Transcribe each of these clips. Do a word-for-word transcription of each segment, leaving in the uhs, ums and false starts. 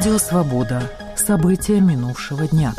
Радио «Свобода». События минувшего дня.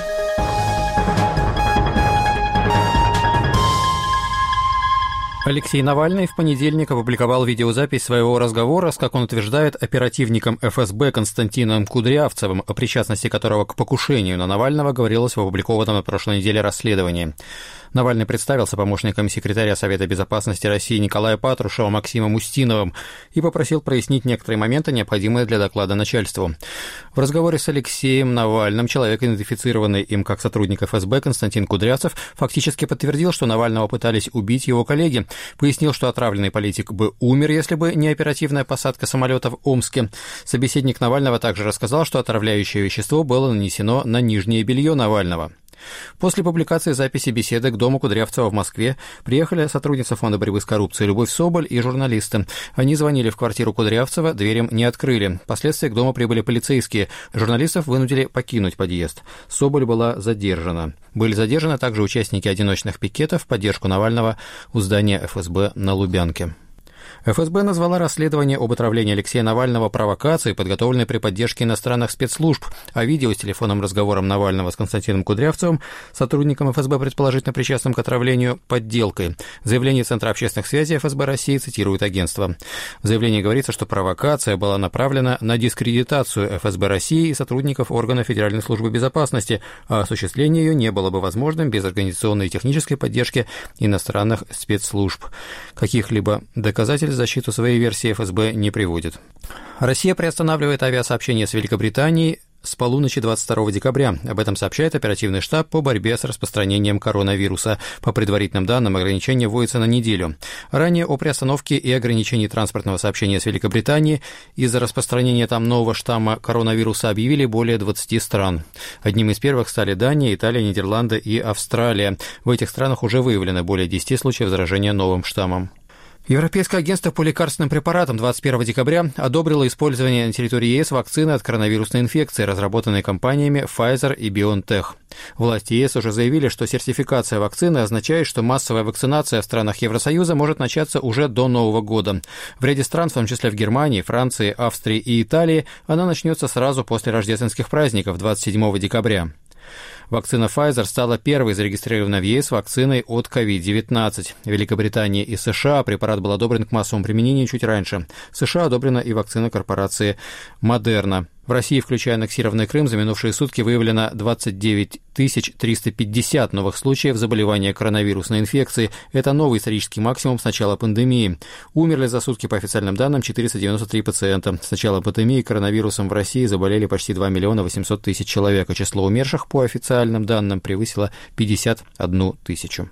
Алексей Навальный в понедельник опубликовал видеозапись своего разговора с, как он утверждает, оперативником эф эс бэ Константином Кудрявцевым, о причастности которого к покушению на Навального говорилось в опубликованном на прошлой неделе расследовании. Навальный представился помощником секретаря Совета безопасности России Николая Патрушева Максимом Устиновым и попросил прояснить некоторые моменты, необходимые для доклада начальству. В разговоре с Алексеем Навальным человек, идентифицированный им как сотрудник эф эс бэ Константин Кудрявцев, фактически подтвердил, что Навального пытались убить его коллеги. Пояснил, что отравленный политик бы умер, если бы не оперативная посадка самолета в Омске. Собеседник Навального также рассказал, что отравляющее вещество было нанесено на нижнее белье Навального. После публикации записи беседы к дому Кудрявцева в Москве приехали сотрудница Фонда борьбы с коррупцией Любовь Соболь и журналисты. Они звонили в квартиру Кудрявцева, дверь им не открыли. Впоследствии к дому прибыли полицейские. Журналистов вынудили покинуть подъезд. Соболь была задержана. Были задержаны также участники одиночных пикетов в поддержку Навального у здания эф эс бэ на Лубянке. эф эс бэ назвала расследование об отравлении Алексея Навального провокацией, подготовленной при поддержке иностранных спецслужб, а видео с телефонным разговором Навального с Константином Кудрявцевым, сотрудником эф эс бэ, предположительно причастным к отравлению, подделкой. В заявлении Центра общественных связей эф эс бэ России цитирует агентство. В заявлении говорится, что провокация была направлена на дискредитацию эф эс бэ России и сотрудников органов Федеральной службы безопасности, а осуществление ее не было бы возможным без организационной и технической поддержки иностранных спецслужб. Каких-либо доказательств в защиту своей версии эф эс бэ не приводит. Россия приостанавливает авиасообщение с Великобританией с полуночи двадцать второго декабря. Об этом сообщает оперативный штаб по борьбе с распространением коронавируса. По предварительным данным, ограничение вводится на неделю. Ранее о приостановке и ограничении транспортного сообщения с Великобританией из-за распространения там нового штамма коронавируса объявили более двадцати стран. Одним из первых стали Дания, Италия, Нидерланды и Австралия. В этих странах уже выявлено более десяти случаев заражения новым штаммом. Европейское агентство по лекарственным препаратам двадцать первого декабря одобрило использование на территории е эс вакцины от коронавирусной инфекции, разработанной компаниями Pfizer и BioNTech. Власти е эс уже заявили, что сертификация вакцины означает, что массовая вакцинация в странах Евросоюза может начаться уже до Нового года. В ряде стран, в том числе в Германии, Франции, Австрии и Италии, она начнется сразу после рождественских праздников двадцать седьмого декабря. Вакцина Pfizer стала первой зарегистрированной в е эс вакциной от ковид девятнадцать. В Великобритании и США препарат был одобрен к массовому применению чуть раньше. В США одобрена и вакцина корпорации Moderna. В России, включая аннексированный Крым, за минувшие сутки выявлено двадцать девять тысяч триста пятьдесят новых случаев заболевания коронавирусной инфекцией. Это новый исторический максимум с начала пандемии. Умерли за сутки, по официальным данным, четыреста девяносто три пациента. С начала пандемии коронавирусом в России заболели почти два миллиона восемьсот тысяч человек, а число умерших, по официальным данным, превысило пятьдесят одну тысячу.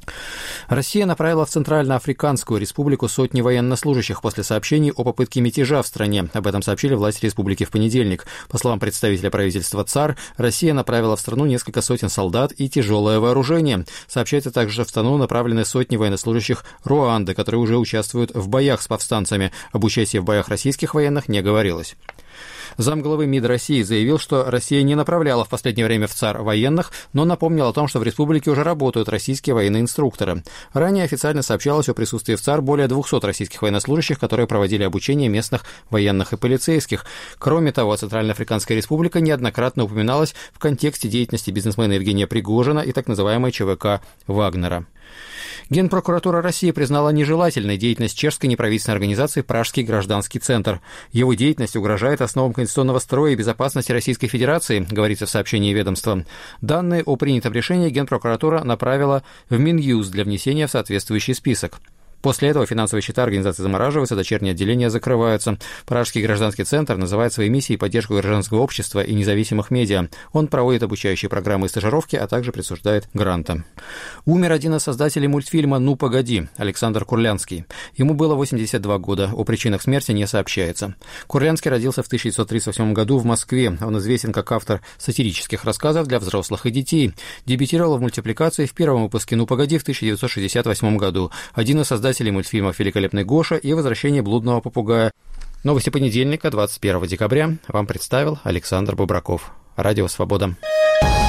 Россия направила в Центральноафриканскую республику сотни военнослужащих после сообщений о попытке мятежа в стране. Об этом сообщили власти республики в понедельник. По словам представителя правительства ЦАР, Россия направила в страну несколько сотен солдат и тяжелое вооружение. Сообщается также, что в страну направлены сотни военнослужащих Руанды, которые уже участвуют в боях с повстанцами. Об участии в боях российских военных не говорилось. Замглавы МИД России заявил, что Россия не направляла в последнее время в ЦАР военных, но напомнил о том, что в республике уже работают российские военные инструкторы. Ранее официально сообщалось о присутствии в ЦАР более двухсот российских военнослужащих, которые проводили обучение местных военных и полицейских. Кроме того, Центральноафриканская республика неоднократно упоминалась в контексте деятельности бизнесмена Евгения Пригожина и так называемой ЧВК «Вагнера». Генпрокуратура России признала нежелательной деятельность чешской неправительственной организации «Пражский гражданский центр». Его деятельность угрожает основам конституционного строя и безопасности Российской Федерации, говорится в сообщении ведомства. Данные о принятом решении Генпрокуратура направила в Минюст для внесения в соответствующий список. После этого финансовые счета организации замораживаются, дочерние отделения закрываются. Пражский гражданский центр называет своей миссией поддержку гражданского общества и независимых медиа. Он проводит обучающие программы и стажировки, а также присуждает гранты. Умер один из создателей мультфильма «Ну, погоди» Александр Курлянский. Ему было восемьдесят два года. О причинах смерти не сообщается. Курлянский родился в тысяча девятьсот тридцать восьмом году в Москве. Он известен как автор сатирических рассказов для взрослых и детей. Дебютировал в мультипликации в первом выпуске «Ну, погоди» в тысяча девятьсот шестьдесят восьмом году. Один из создателей мультфильмов «Великолепный Гоша» и «Возвращение блудного попугая». Новости понедельника, двадцать первого декабря, вам представил Александр Бубраков. Радио «Свобода».